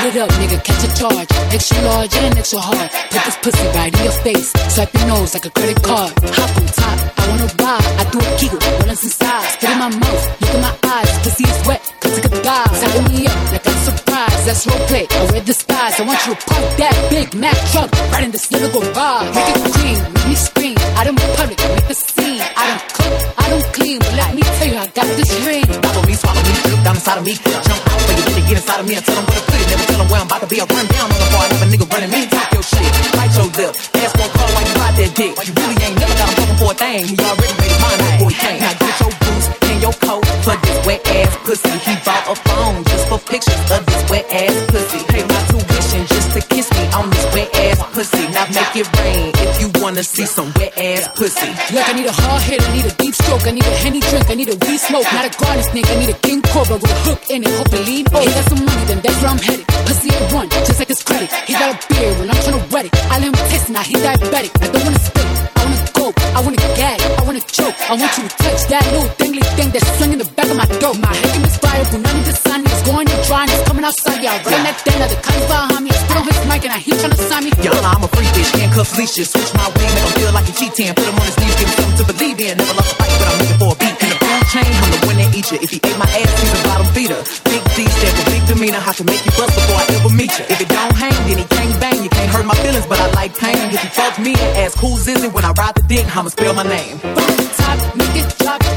it up, nigga, catch a charge. Extra large and extra hard. Put this pussy right in your face. Swipe your nose like a credit card. Hop on top, I wanna ride. I do a kegel, balance inside. Spit in my mouth, look in my eyes. Pussy is wet, cause it could die. Saddle me up like I'm surprised. That's roleplay, I wear disguise. I want you to park that Big Mac truck right in this little garage. Make it cream, make me scream. I don't public, make the scene. I don't cook, I don't clean. But let me tell you, I got this ring. Follow me, swallow me, drip down inside of me. Jump out for you, then get inside of me and tell them where to put it. Never tell them where I'm about to be. I'll run down on the bar. I have a nigga running me. Talk your shit, bite your lip. Ask for a call while you ride that dick. You really ain't never got him looking for a thing. He already made his mind up before he came. Now get your boots and your coat for this wet ass pussy. He bought a phone just for pictures of this wet ass pussy. Pay my tuition just to kiss me on this wet ass pussy. Now make it rain if you wanna see some wet ass pussy. Look, I need a hard hit, I need a deep stroke, I need a Henny drink, I need a weed smoke, not a garden snake, I need a king cobra with a hook in it, hope it lean. Oh, he got some money, then that's where I'm headed. Pussy ain't run, just like his credit. He got a beard when I'm tryna wet it. I let him taste, now he diabetic. I don't wanna spit, I wanna go, I wanna gag, I wanna choke. I want you to touch that little dangly thing that's swinging the back of my throat. My head is fire, but none of the sun is going and drying, it's coming outside, y'all. Running that thing, now the cops behind me. I spit on his mic and I hear tryna sign me. Y'all know I'm a free bitch, handcuffs, leashes. Switch my way, make him feel like a cheating. Put him on his knees, give him something to believe in. Never lost a fight, but I'm looking for a beat. In the food chain, I'm the one that eat you. If he ate my ass, he's a bottom feeder. Big D, stand for big demeanor. I can make you bust before I ever meet you. If it don't hang, then he can't bang. You can't hurt my feelings, but I like pain. If he fuck me and ask who's is it when I ride the dick, I'ma spell my name. From the top, make it drop.